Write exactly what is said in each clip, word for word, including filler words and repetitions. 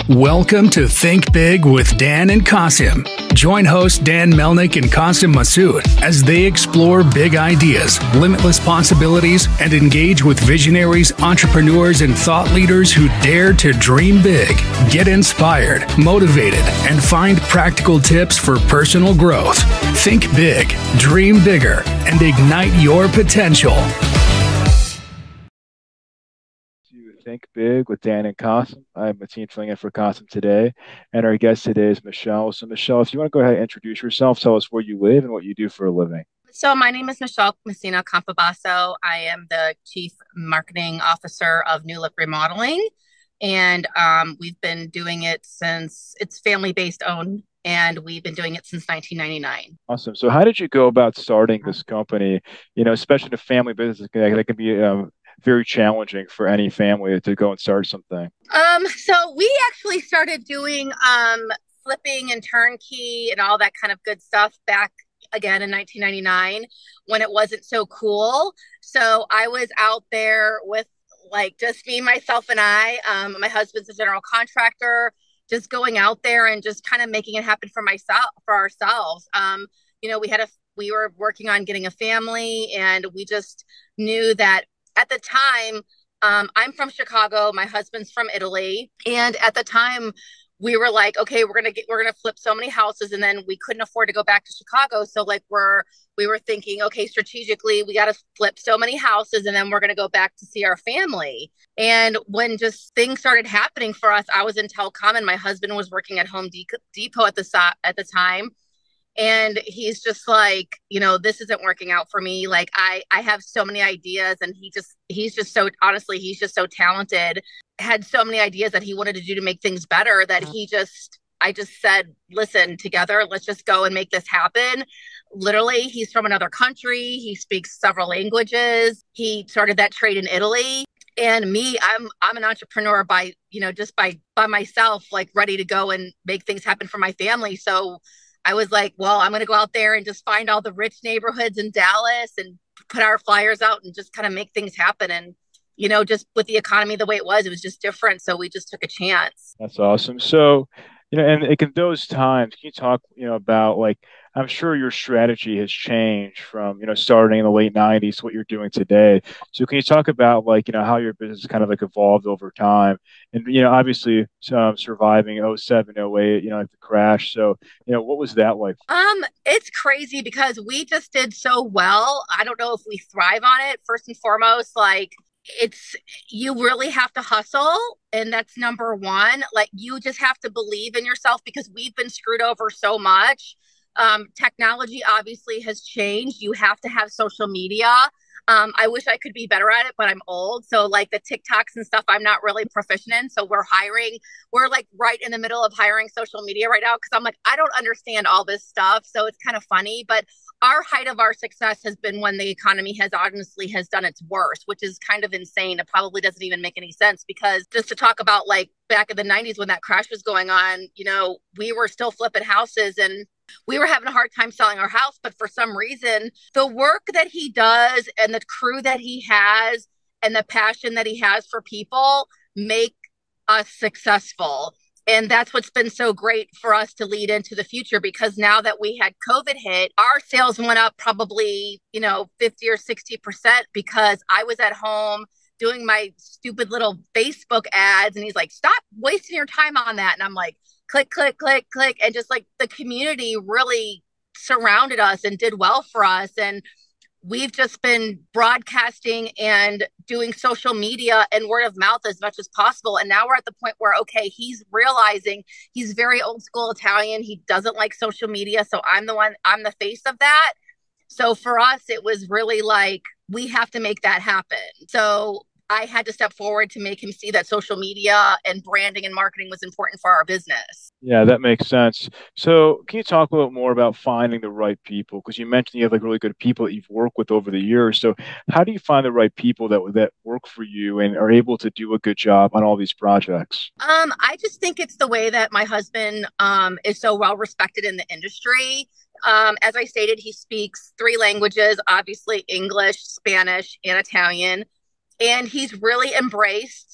Welcome to Think Big with Dan and Qasim. Join host Dan Melnick and Qasim Masood as they explore big ideas, limitless possibilities, and engage with visionaries, entrepreneurs, and thought leaders who dare to dream big, get inspired, motivated, and find practical tips for personal growth. Think big, dream bigger, and ignite your potential. Think Big with Dan and Qasim. I'm Mateen filling in for Qasim today, and our guest today is Michelle. So, Michelle, if you want to go ahead and introduce yourself, tell us where you live and what you do for a living. So my name is Michelle Messina Campabasso. I am the Chief Marketing Officer of New Look Remodeling, and um, we've been doing it since it's family-based owned, and we've been doing it since nineteen ninety-nine. Awesome. So how did you go about starting this company? You know, especially the family business, that, that can be um, very challenging for any family to go and start something. Um, so we actually started doing um, flipping and turnkey and all that kind of good stuff back again in nineteen ninety-nine when it wasn't so cool. So I was out there with like just me, myself, and I. Um, my husband's a general contractor, just going out there and just kind of making it happen for myself, for ourselves. Um, you know, we had a, we were working on getting a family, and we just knew that at the time, um, I'm from Chicago, my husband's from Italy. And at the time we were like, okay, we're going to get, we're going to flip so many houses. And then we couldn't afford to go back to Chicago. So like we're, we were thinking, okay, strategically, we got to flip so many houses and then we're going to go back to see our family. And when just things started happening for us, I was in telecom and my husband was working at Home Depot at the, at the time. And he's just like, you know, this isn't working out for me. Like I, I have so many ideas, and he just, he's just so, honestly, he's just so talented, had so many ideas that he wanted to do to make things better that he just, I just said, listen, together, let's just go and make this happen. Literally, he's from another country. He speaks several languages. He started that trade in Italy. And me, I'm, I'm an entrepreneur by, you know, just by, by myself, like ready to go and make things happen for my family. So I was like, well, I'm going to go out there and just find all the rich neighborhoods in Dallas and put our flyers out and just kind of make things happen. And, you know, just with the economy the way it was, it was just different. So we just took a chance. That's awesome. So, you know, and like in those times, can you talk, you know, about like, I'm sure your strategy has changed from, you know, starting in the late nineties to what you're doing today. So can you talk about like, you know, how your business kind of like evolved over time and, you know, obviously um, surviving oh seven, oh eight, you know, like the crash. So, you know, what was that like? Um, it's crazy because we just did so well. I don't know if we thrive on it. First and foremost, like, it's, you really have to hustle, and that's number one. Like, you just have to believe in yourself because we've been screwed over so much. Um, technology obviously has changed. You have to have social media. Um, I wish I could be better at it, but I'm old. So like the TikToks and stuff, I'm not really proficient in. So we're hiring, we're like right in the middle of hiring social media right now. Cause I'm like, I don't understand all this stuff. So it's kind of funny, but our height of our success has been when the economy has honestly has done its worst, which is kind of insane. It probably doesn't even make any sense because just to talk about like back in the nineties when that crash was going on, you know, we were still flipping houses and we were having a hard time selling our house, but for some reason, the work that he does and the crew that he has and the passion that he has for people make us successful. And that's what's been so great for us to lead into the future, because now that we had COVID hit, our sales went up probably, you know, fifty or sixty percent because I was at home doing my stupid little Facebook ads. And he's like, stop wasting your time on that. And I'm like, click, click, click, click. And just like the community really surrounded us and did well for us. And we've just been broadcasting and doing social media and word of mouth as much as possible. And now we're at the point where, okay, he's realizing he's very old school Italian. He doesn't like social media. So I'm the one, I'm the face of that. So for us, it was really like, we have to make that happen. So I had to step forward to make him see that social media and branding and marketing was important for our business. Yeah, that makes sense. So can you talk a little more about finding the right people? Because you mentioned you have like really good people that you've worked with over the years. So how do you find the right people that that work for you and are able to do a good job on all these projects? Um, I just think it's the way that my husband um, is so well respected in the industry. Um, as I stated, he speaks three languages, obviously English, Spanish, and Italian. And he's really embraced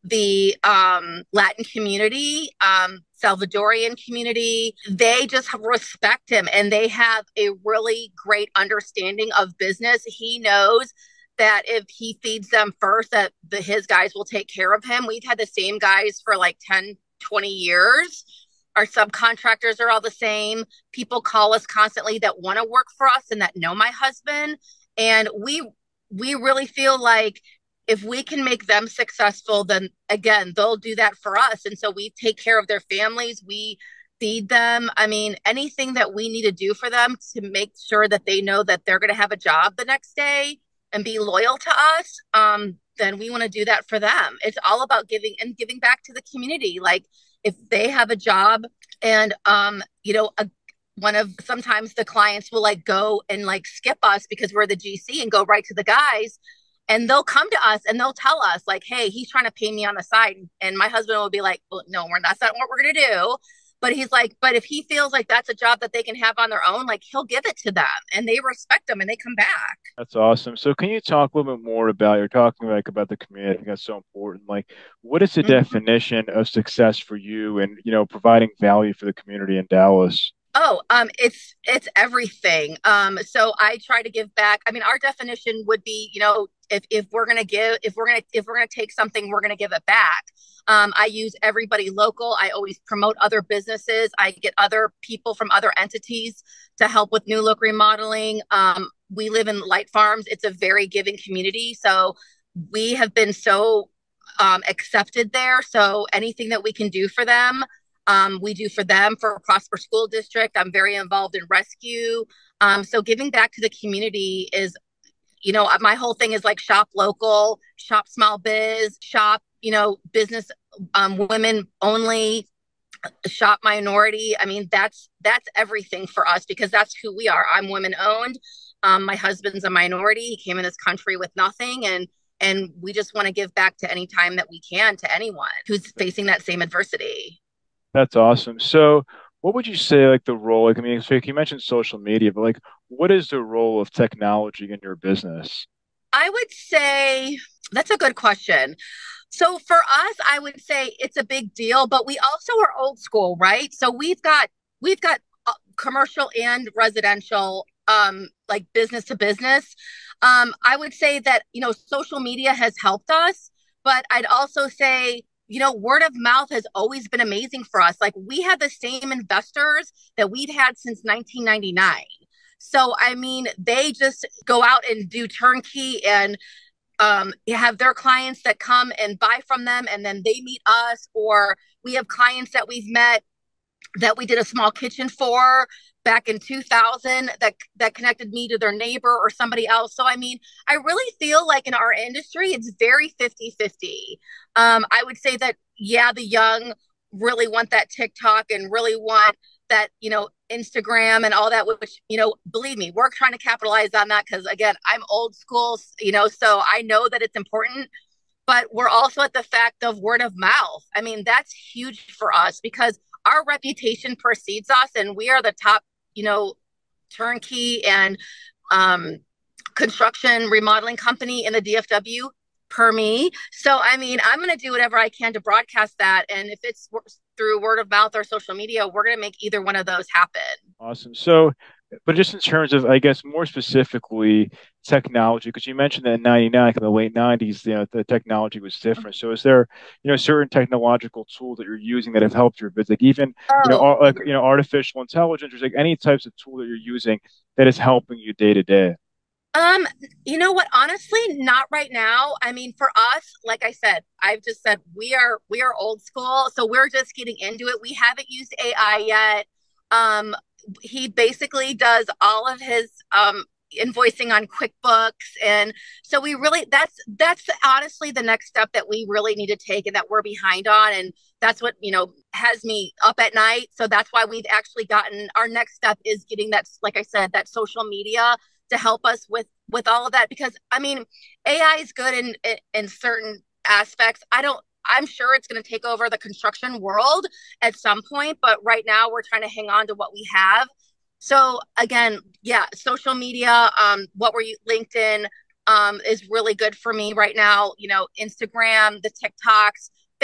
the um, Latin community, um, Salvadorian community. They just respect him and they have a really great understanding of business. He knows that if he feeds them first, that the, his guys will take care of him. We've had the same guys for like ten, twenty years. Our subcontractors are all the same. People call us constantly that want to work for us and that know my husband. And we we really feel like if we can make them successful, then again, they'll do that for us. And so we take care of their families. We feed them. I mean, anything that we need to do for them to make sure that they know that they're going to have a job the next day and be loyal to us, um, then we want to do that for them. It's all about giving and giving back to the community. Like if they have a job and, um, you know, a, one of sometimes the clients will like go and like skip us because we're the G C and go right to the guys. And they'll come to us and they'll tell us like, hey, he's trying to pay me on the side. And my husband will be like, well, no, we're that's not what we're going to do. But he's like, but if he feels like that's a job that they can have on their own, like he'll give it to them and they respect them and they come back. That's awesome. So can you talk a little bit more about, you're talking like about the community. I think that's so important. Like, what is the Mm-hmm. definition of success for you and, you know, providing value for the community in Dallas? Oh, um, it's it's everything. Um, so I try to give back. I mean, our definition would be, you know, if if we're gonna give, if we're gonna if we're gonna take something, we're gonna give it back. Um, I use everybody local. I always promote other businesses. I get other people from other entities to help with new look remodeling. Um, we live in Light Farms. It's a very giving community, so we have been so um, accepted there. So anything that we can do for them, um, we do for them. For Prosper School District, I'm very involved in rescue. Um, so giving back to the community is, you know, my whole thing is like shop local, shop small biz, shop, you know, business, um, women only, shop minority. I mean, that's that's everything for us because that's who we are. I'm women owned. Um, my husband's a minority. He came in this country with nothing, and and we just want to give back to any time that we can to anyone who's facing that same adversity. That's awesome. So what would you say like the role, like I mean, so you mentioned social media, but like what is the role of technology in your business? I would say that's a good question. So for us, I would say it's a big deal, but we also are old school, right? So we've got we've got uh, commercial and residential, um, like business to business. Um, I would say that, you know, social media has helped us, but I'd also say, you know, word of mouth has always been amazing for us. Like we have the same investors that we've had since nineteen ninety-nine. So, I mean, they just go out and do turnkey and um, have their clients that come and buy from them and then they meet us, or we have clients that we've met that we did a small kitchen for back in two thousand that that connected me to their neighbor or somebody else. So I mean, I really feel like in our industry it's very fifty fifty. um I would say that yeah, the young really want that TikTok and really want that, you know, Instagram and all that, which, you know, believe me, we're trying to capitalize on that because again, I'm old school, you know, so I know that it's important. But we're also at the fact of word of mouth. I mean, that's huge for us because our reputation precedes us and we are the top, you know, turnkey and um, construction remodeling company in the D F W per me. So, I mean, I'm going to do whatever I can to broadcast that. And if it's through word of mouth or social media, we're going to make either one of those happen. Awesome. So, but just in terms of, I guess, more specifically, technology, because you mentioned that in ninety-nine, like in the late nineties, you know, the technology was different. So is there, you know, certain technological tools that you're using that have helped your business, like even, you know, Oh, ar- like, you know, artificial intelligence, or like any types of tool that you're using that is helping you day to day? Um, you know what? Honestly, not right now. I mean, for us, like I said, I've just said we are we are old school, so we're just getting into it. We haven't used A I yet. Um, he basically does all of his um invoicing on QuickBooks, and so we really that's that's honestly the next step that we really need to take and that we're behind on, and that's what, you know, has me up at night. So that's why we've actually gotten our next step is getting that, like I said, that social media to help us with with all of that, because I mean, A I is good in in, in certain aspects. I don't I'm sure it's going to take over the construction world at some point, but right now we're trying to hang on to what we have. So again, yeah, social media, um what were you LinkedIn um is really good for me right now, you know, Instagram, the TikToks.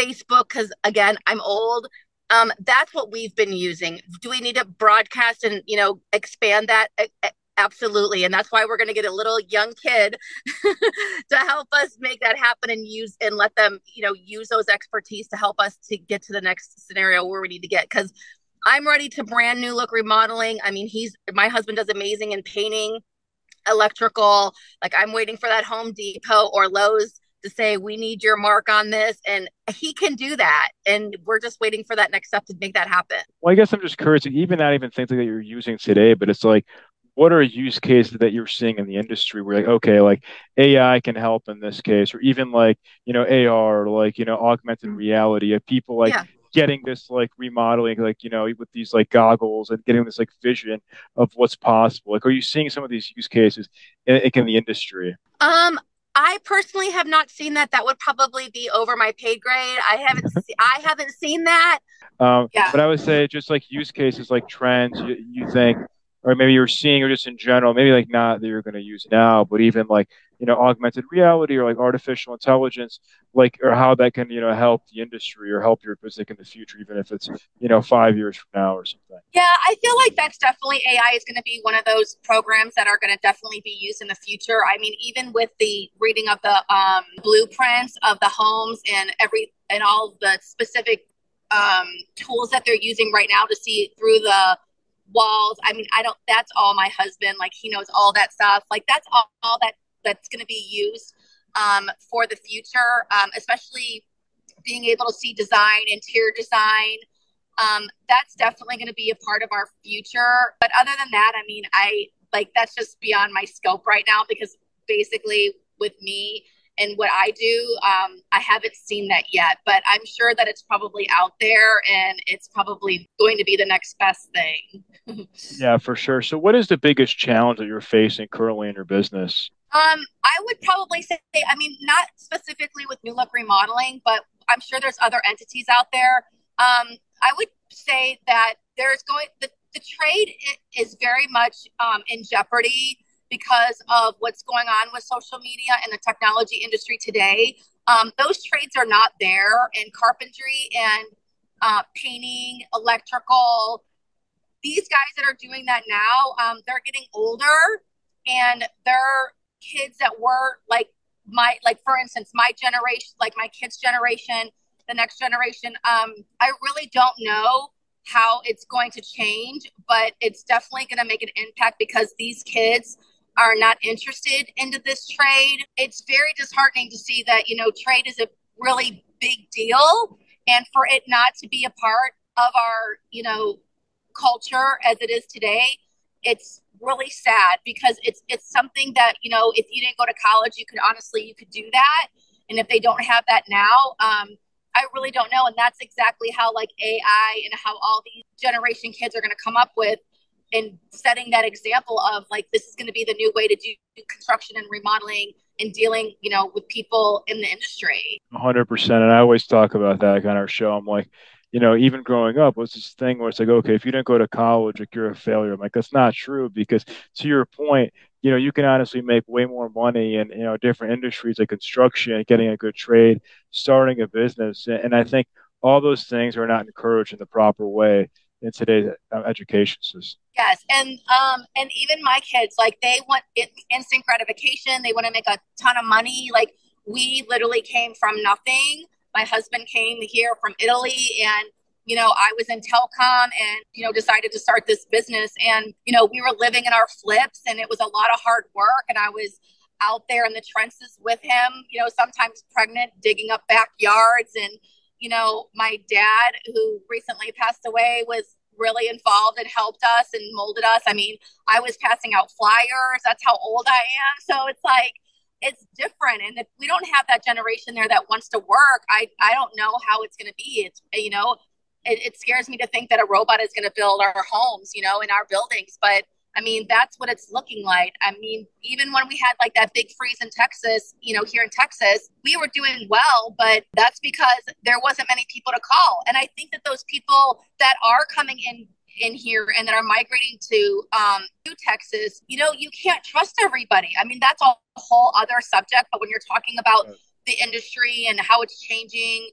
Facebook, because again, I'm old. Um, that's what we've been using. Do we need to broadcast and, you know, expand that? Absolutely. And that's why we're going to get a little young kid to help us make that happen and use and let them, you know, use those expertise to help us to get to the next scenario where we need to get. Because I'm ready to brand new look remodeling. I mean, he's my husband does amazing in painting, electrical. Like I'm waiting for that Home Depot or Lowe's to say, we need your mark on this. And he can do that. And we're just waiting for that next step to make that happen. Well, I guess I'm just curious, even not even things that you're using today, but it's like, what are use cases that you're seeing in the industry where like, okay, like A I can help in this case, or even like, you know, A R, like, you know, augmented reality of people like yeah. getting this like remodeling, like, you know, with these like goggles and getting this like vision of what's possible. Like, are you seeing some of these use cases in, in the industry? Um, I personally have not seen that. That would probably be over my pay grade. I haven't, se- I haven't seen that. Um, yeah. But I would say just like use cases, like trends, you, you think, or maybe you're seeing, or just in general, maybe like not that you're going to use now, but even like, you know, augmented reality or like artificial intelligence, like, or how that can, you know, help the industry or help your business in the future, even if it's, you know, five years from now or something. Yeah, I feel like that's definitely A I is going to be one of those programs that are going to definitely be used in the future. I mean, even with the reading of the um, blueprints of the homes and every, and all the specific um, tools that they're using right now to see through the walls. I mean, I don't, that's all my husband, like he knows all that stuff. Like that's all, all that that's going to be used um, for the future, um, especially being able to see design, interior design. Um, that's definitely going to be a part of our future. But other than that, I mean, I like, that's just beyond my scope right now, because basically with me and what I do, um, I haven't seen that yet, but I'm sure that it's probably out there and it's probably going to be the next best thing. Yeah, for sure. So what is the biggest challenge that you're facing currently in your business? Um, I would probably say, I mean, not specifically with New Look Remodeling, but I'm sure there's other entities out there. Um, I would say that there's going, the, the trade is very much um, in jeopardy because of what's going on with social media and the technology industry today. Um, those trades are not there in carpentry and uh, painting, electrical. These guys that are doing that now, um, they're getting older, and they're kids that were like my, like for instance, my generation, like my kids' generation, the next generation. Um, I really don't know how it's going to change, but it's definitely going to make an impact because these kids are not interested into this trade. It's very disheartening to see that, you know, trade is a really big deal, and for it not to be a part of our, you know, culture as it is today, it's really sad because it's it's something that, you know, if you didn't go to college, you could honestly, you could do that. And if they don't have that now, um, I really don't know. And that's exactly how like A I and how all these generation kids are going to come up with and setting that example of like, this is going to be the new way to do construction and remodeling and dealing, you know, with people in the industry. one hundred percent. And I always talk about that on our show. I'm like, you know, even growing up was this thing where it's like, okay, if you didn't go to college, like you're a failure. I'm like, that's not true, because to your point, you know, you can honestly make way more money in, you know, different industries like construction, getting a good trade, starting a business. And I think all those things are not encouraged in the proper way in today's education system. Yes. And, um, and even my kids, like they want instant gratification. They want to make a ton of money. Like we literally came from nothing. My husband came here from Italy, and, you know, I was in telecom and, you know, decided to start this business. And, you know, we were living in our flips, and it was a lot of hard work. And I was out there in the trenches with him, you know, sometimes pregnant, digging up backyards. And, you know, my dad, who recently passed away, was really involved and helped us and molded us. I mean, I was passing out flyers. That's how old I am. So it's like, it's different. And if we don't have that generation there that wants to work, I, I don't know how it's going to be. It's, you know, it, it scares me to think that a robot is going to build our homes, you know, in our buildings. But I mean, that's what it's looking like. I mean, even when we had like that big freeze in Texas, you know, here in Texas, we were doing well, but that's because there wasn't many people to call. And I think that those people that are coming in in here and that are migrating to um to Texas, you know, you can't trust everybody. I mean, that's a whole other subject. But when you're talking about the industry and how it's changing,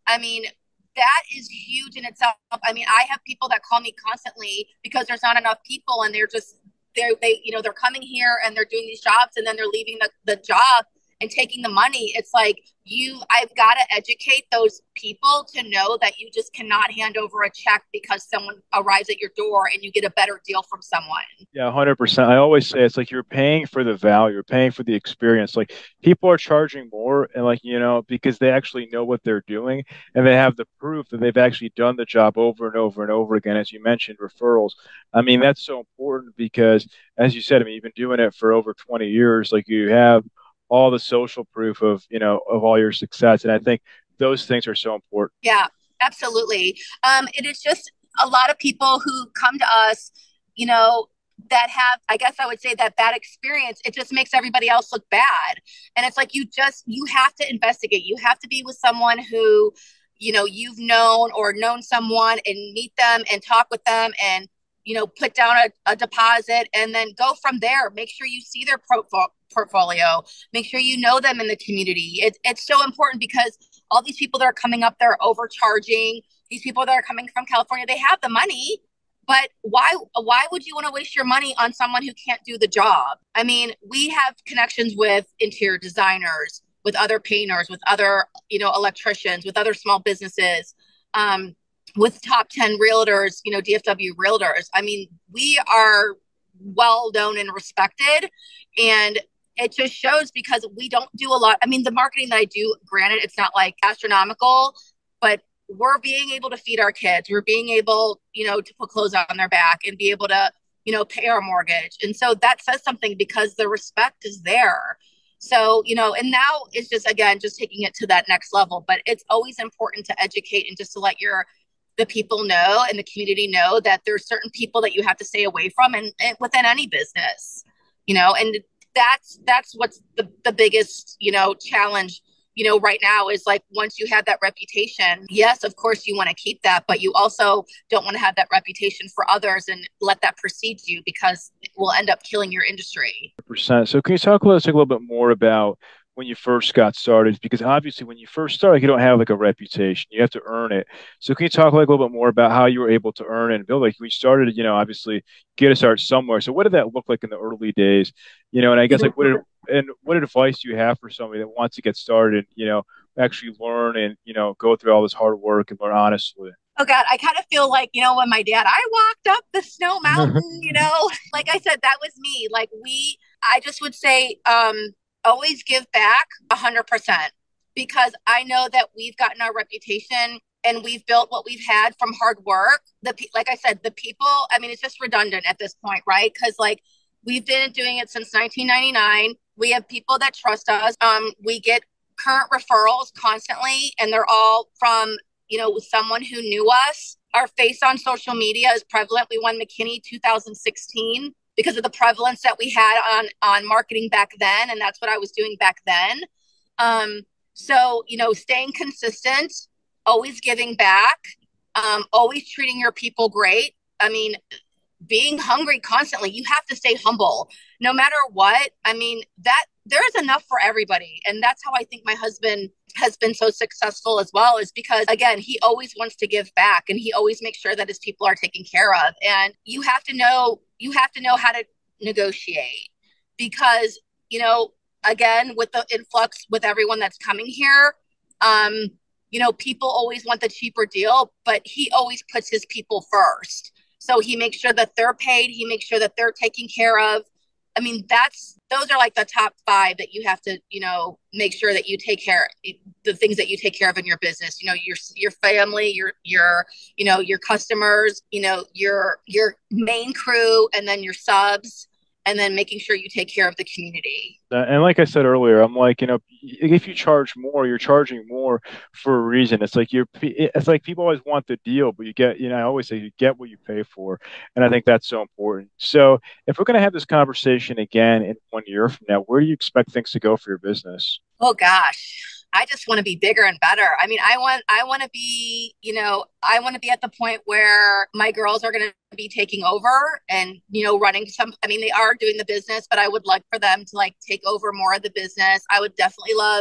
I mean, that is huge in itself. I mean, I have people that call me constantly because there's not enough people and they're just they're they you know they're coming here and they're doing these jobs and then they're leaving the, the job and taking the money. It's like you I've got to educate those people to know that you just cannot hand over a check because someone arrives at your door and you get a better deal from someone. Yeah, one hundred percent. I always say it's like you're paying for the value, you're paying for the experience. Like people are charging more and like, you know, because they actually know what they're doing and they have the proof that they've actually done the job over and over and over again. As you mentioned, referrals. I mean, that's so important because as you said, I mean, you've been doing it for over twenty years. Like you have all the social proof of, you know, of all your success. And I think those things are so important. Yeah, absolutely. Um, it is just a lot of people who come to us, you know, that have, I guess I would say that bad experience, it just makes everybody else look bad. And it's like, you just, you have to investigate. You have to be with someone who, you know, you've known or known someone and meet them and talk with them and, you know, put down a, a deposit and then go from there. Make sure you see their profile portfolio, make sure you know them in the community. It, it's so important because all these people that are coming up, they're overcharging. These people that are coming from California, they have the money, but why why would you want to waste your money on someone who can't do the job? I mean, we have connections with interior designers, with other painters, with other, you know, electricians, with other small businesses, um, with top ten realtors, you know, D F W realtors. I mean, we are well known and respected, and it just shows because we don't do a lot. I mean, the marketing that I do, granted, it's not like astronomical, but we're being able to feed our kids. We're being able, you know, to put clothes on their back and be able to, you know, pay our mortgage. And so that says something because the respect is there. So, you know, and now it's just, again, just taking it to that next level. But it's always important to educate and just to let your the people know and the community know that there's certain people that you have to stay away from and, and within any business, you know, and that's that's what's the, the biggest, you know, challenge, you know, right now is like once you have that reputation, yes, of course you want to keep that, but you also don't want to have that reputation for others and let that precede you because it will end up killing your industry. one hundred percent. So can you talk a little, a little bit more about when you first got started? Because obviously when you first started, you don't have like a reputation. You have to earn it. So can you talk like a little bit more about how you were able to earn it and build? Like we started, you know, obviously get to start somewhere. So what did that look like in the early days? You know, and I guess like what did, and what advice do you have for somebody that wants to get started, you know, actually learn and, you know, go through all this hard work and learn honestly? Oh God, I kind of feel like, you know, when my dad, I walked up the snow mountain, you know, like I said, that was me. Like we, I just would say, um, always give back a hundred percent because I know that we've gotten our reputation and we've built what we've had from hard work. The like I said, the people, I mean, it's just redundant at this point, right? Because like we've been doing it since nineteen ninety-nine. We have people that trust us. Um, we get current referrals constantly, and they're all from, you know, someone who knew us. Our face on social media is prevalent. We won McKinney two thousand sixteen. Because of the prevalence that we had on, on marketing back then. And that's what I was doing back then. Um, so, you know, staying consistent, always giving back, um, always treating your people great. I mean, being hungry constantly, you have to stay humble no matter what. I mean, that there's enough for everybody. And that's how I think my husband has been so successful as well, is because, again, he always wants to give back and he always makes sure that his people are taken care of. And you have to know, you have to know how to negotiate because, you know, again, with the influx with everyone that's coming here, um, you know, people always want the cheaper deal, but he always puts his people first. So he makes sure that they're paid. He makes sure that they're taken care of. I mean, that's, those are like the top five that you have to, you know, make sure that you take care, the things that you take care of in your business, you know, your, your family, your, your, you know, your customers, you know, your, your main crew, and then your subs, and then making sure you take care of the community. And like I said earlier, I'm like, you know, if you charge more, you're charging more for a reason. It's like you're, it's like people always want the deal, but you get, you know, I always say you get what you pay for. And I think that's so important. So if we're going to have this conversation again in one year from now, where do you expect things to go for your business? Oh gosh. I just want to be bigger and better. I mean, I want, I want to be, you know, I want to be at the point where my girls are going to be taking over and, you know, running some, I mean, they are doing the business, but I would like for them to like take over more of the business. I would definitely love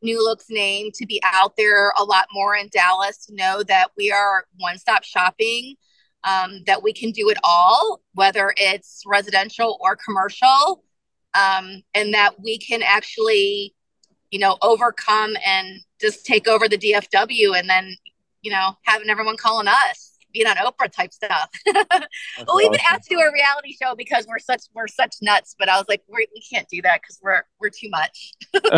New Look's name to be out there a lot more in Dallas, to know that we are one-stop shopping, um, that we can do it all, whether it's residential or commercial, um, and that we can actually, you know, overcome and just take over the D F W, and then, you know, having everyone calling us, being on Oprah type stuff. Well, we've been awesome. asked to do a reality show because we're such we're such nuts, but I was like, we we can't do that because we're we're too much.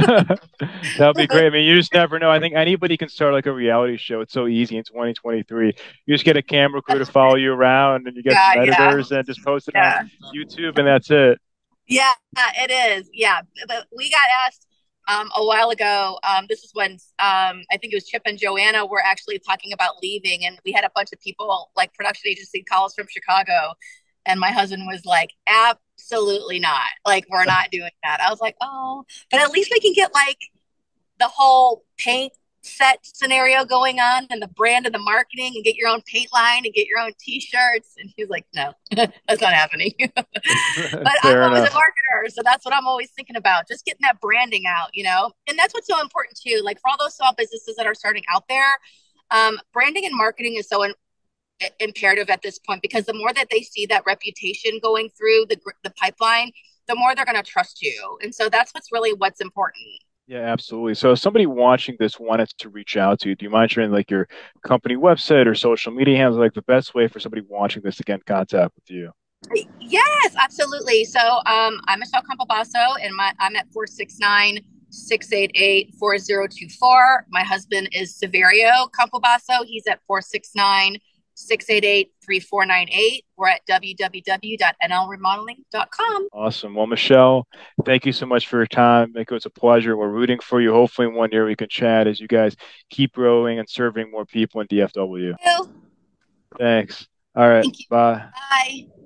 That'd be great. I mean, you just never know. I think anybody can start like a reality show. It's so easy in twenty twenty-three. You just get a camera crew to follow you around, and you get Yeah, some yeah, editors, and just post it on yeah. YouTube, and that's it. Yeah, it is. Yeah, but we got asked um, a while ago. Um, this is when um, I think it was Chip and Joanna were actually talking about leaving, and we had a bunch of people, like production agency, call us from Chicago, and my husband was like, "Absolutely not! Like, we're not doing that." I was like, "Oh, but at least we can get like the whole paint set scenario going on, and the brand and the marketing, and get your own paint line and get your own t-shirts." And he's like, "No, that's not happening." But I'm Fair always a enough. marketer, so that's what I'm always thinking about, just getting that branding out, you know. And that's what's so important too, like for all those small businesses that are starting out there, um, branding and marketing is so in, imperative at this point, because the more that they see that reputation going through the, the pipeline, the more they're going to trust you. And so that's what's really what's important. Yeah, absolutely. So if somebody watching this wanted to reach out to you, do you mind sharing like your company website or social media handles, like the best way for somebody watching this to get in contact with you? Yes, absolutely. So um, I'm Michelle Campobasso, and my, I'm at four six nine, six eight eight, four zero two four. My husband is Severio Campobasso. He's at four six nine, six eight eight, three four nine eight. We're at w w w dot n l remodeling dot com. Awesome. Well, Michelle, thank you so much for your time. It was a pleasure. We're rooting for you. Hopefully, in one year we can chat as you guys keep growing and serving more people in D F W. Thank you. Thanks. All right. Thank you. Bye. Bye.